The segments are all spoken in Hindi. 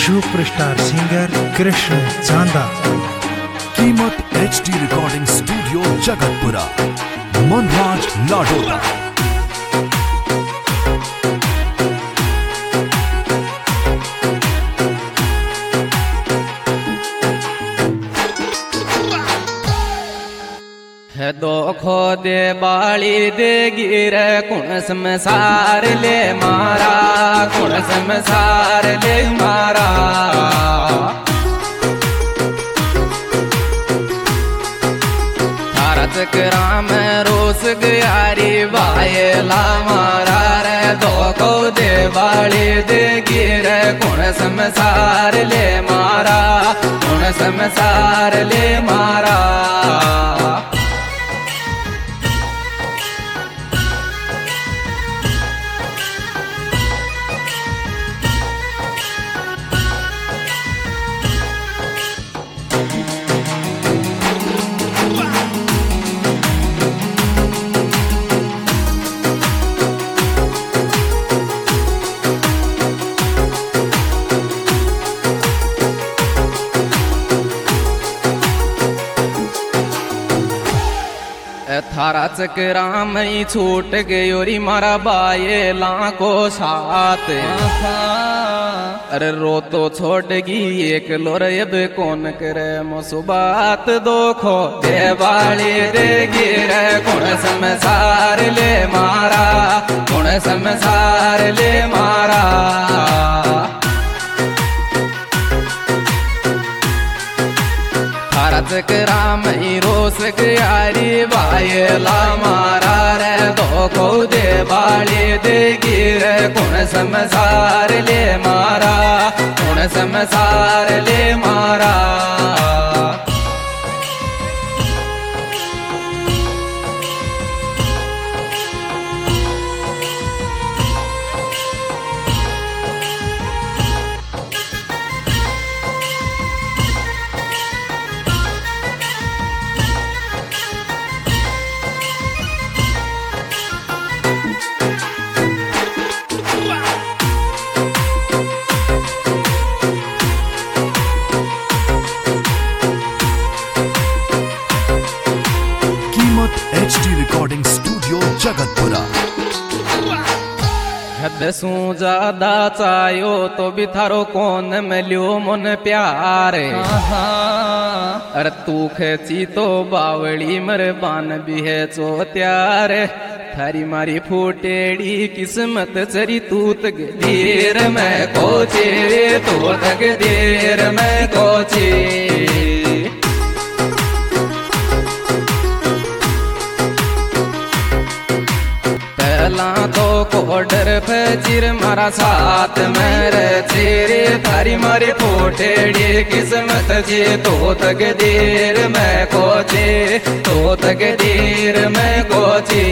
Superstar singer Krishna Chanda. कीमत HD recording studio Jagatpura, Manraj Ladora. दो खो दे बाली दे गिरे कुण संसार ले मारा, कुण संसार ले मारा। थारा चक्रा में रोस ग्यारी वायला मारा रे। दो खो दे बाली दे गिरे कुण संसार ले मारा, कुण संसार ले मारा। थारा चक्रा में छूट गयोरी मारा बाये लाको साथ। अरे रो तो छोड़गी एक लोर अब कौन करे मुसबात। दो खो दे वाली दे गिरे कुण संसार ले मारा, कुण संसार ले मारा। चक्रा में रोस ग्यारी वायला मारा रे। दो खो दे बाली दे गिरे कुण संसार ले मारा, कुण संसार ले मारा। HD recording studio Jagatpura. हद सू ज्यादा चायो तो भी थारो कौन मिलो मन प्यारे। अरे तू खेची तो बावड़ी मरबान भी है चो त्यारे। थारी मारी फूटेड़ी किस्मत चरी तू तक देर में कोचे, तो तक देर में कोचे। पहला तो कोडर फजीर मारा साथ मेरे तेरे। थारी मारी फोटेड़ी किस्मत जी तो तक देर में कोचे, तो तक देर में कोचे।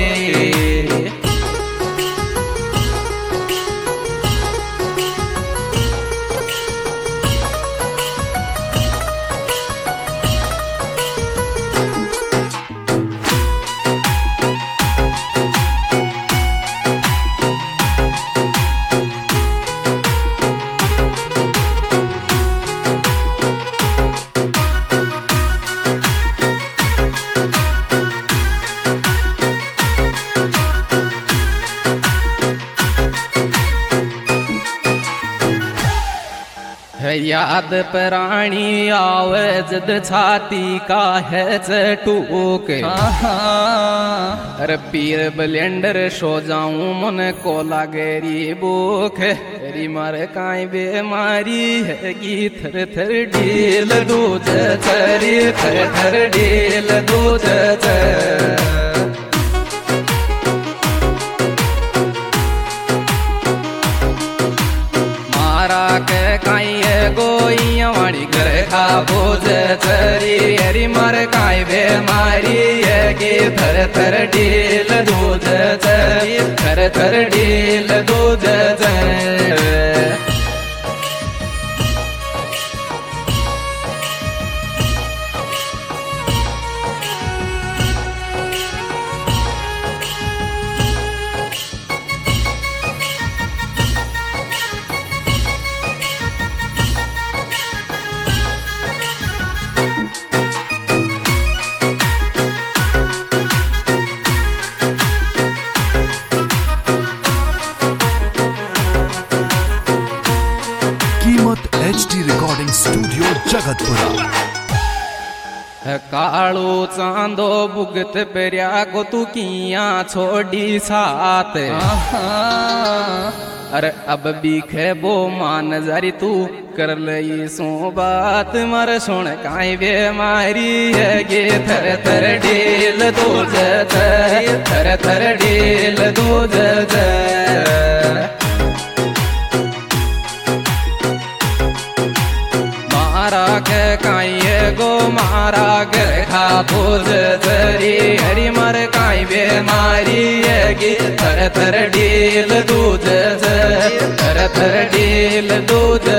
याद प्राणी आवे जद छाती का है चटूक। अरे पीर ब्लेंडर सो जाऊं मन को लागेरी भूख। तेरी मार काई बेमारी है गी थर थर ढील दूध चरी, थर थर ढील दूध चर। के काई गोई वाड़ी घर खा बोझ चरी। हरी मर काई बेमारी है कि थर थर ढील दूध चरी, थर थर ढील दूध चरी। स्टूडियो जगतपुरा। कालू चांदो भुगत पेरिया को तू किया छोड़ी साथ। अरे अब बीखे वो मान जारी तू कर लई सो बात मर सुन काई बेमारी है गे थर थर डेल दो थर थर डेल दो मारा के काई गो मारा घर खा बोझ जरी हरी मर काई बेमारी है गे थर थर डेल दूध थर थर डेल दूध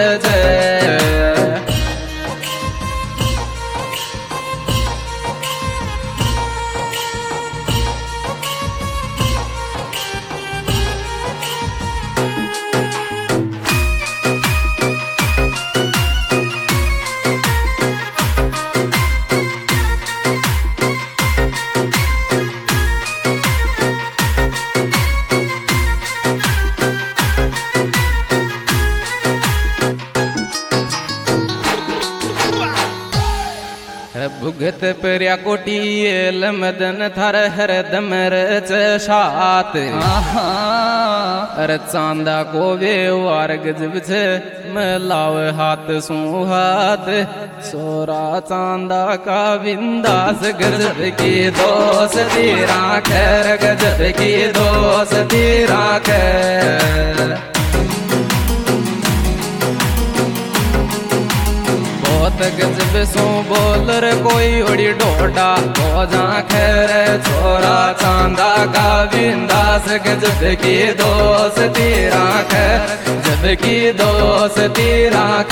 भुगत पर्या कोटियल मदन थर हर दमर चात। अरे चांदा को व्यवहार गजब छे मलाव हाथ सू हाथ सोरा चांदा का बिंदास गजब की दोस्ती राखर गजब की दोस्ती राखर। गजब सो बोलर कोई उड़ी डोडा को जा खैर छोरा चांदा का बिंदास गजब की दोस्ती राख जब की दोस्ती राख।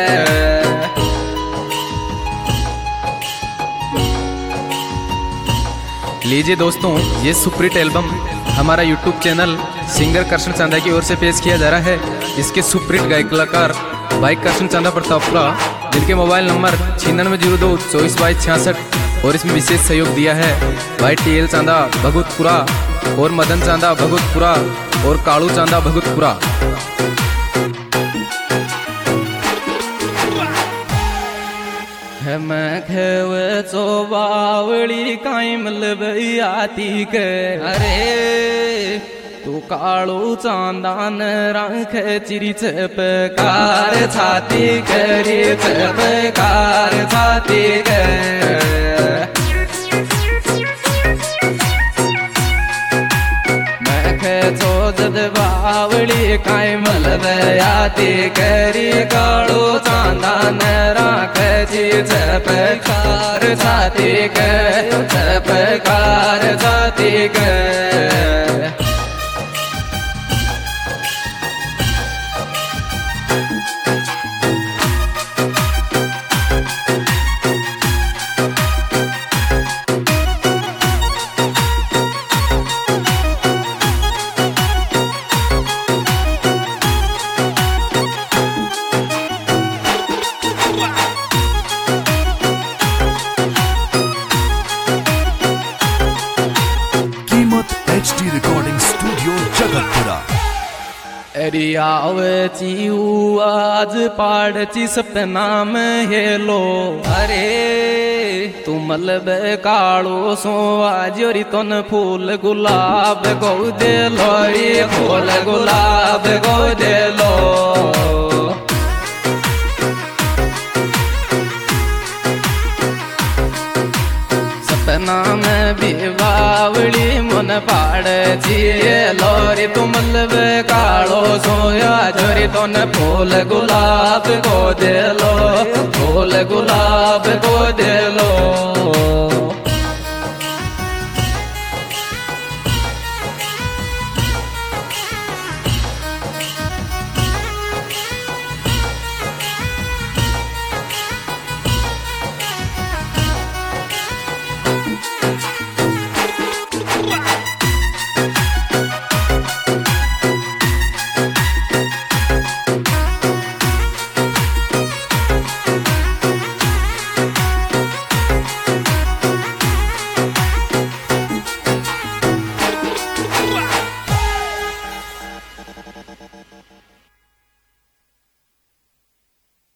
लीजिए दोस्तों, ये सुपरहिट एल्बम हमारा YouTube channel singer Krishna Chanda की ओर से पेश किया जा रहा है। इसके सुपरहिट गायक कलाकार भाई कृष्ण चांदा प्रतापपुरा, जिनके मोबाइल नंबर 9602242266 और इसमें विशेष सहयोग दिया है भाई TL चांदा भगतपुरा और मदन चांदा भगतपुरा और कालू चांदा भगतपुरा। मैं खेव चो बावली काई मतलब आती के। अरे तू कालू चांदान रंख चिरी चपकार छाती करी चपकार छाती कर। मैं खेचो जद बावली काई मतलब आती करी कालू चांदान रंख चिरी चपकार छाती कर चपकार छाती कर। HD recording studio Jagatpura. रियावची आज पाड़ची सपना में हेलो। अरे तू मलब कालो सो आजोरी तन फूल गुलाब गो दे लो रे फूल गुलाब गो दे लो। सपना में भी बावली मन पाड़ जिए लोरी तुम लब कालो सोया जोरी तोन फूल गुलाब को दे लो फूल गुलाब को दे लो।